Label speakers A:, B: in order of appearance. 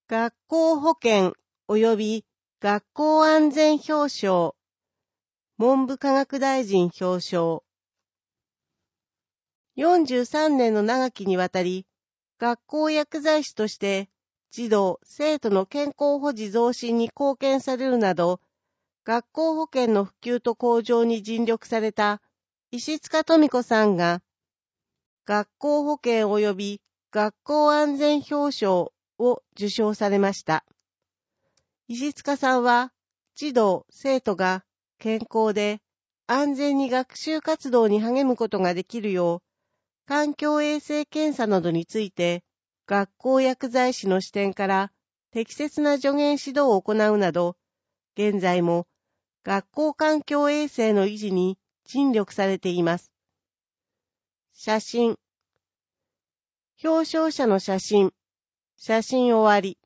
A: 学校保健及び学校安全表彰、文部科学大臣表彰。43年の長きにわたり、学校薬剤師として児童・生徒の健康保持増進に貢献されるなど、学校保健の普及と向上に尽力された石塚富子さんが、学校保健及び学校安全表彰を受賞されました。石塚さんは、児童・生徒が健康で安全に学習活動に励むことができるよう、環境衛生検査などについて、学校薬剤師の視点から適切な助言指導を行うなど、現在も学校環境衛生の維持に尽力されています。写真。表彰者の写真。写真終わり。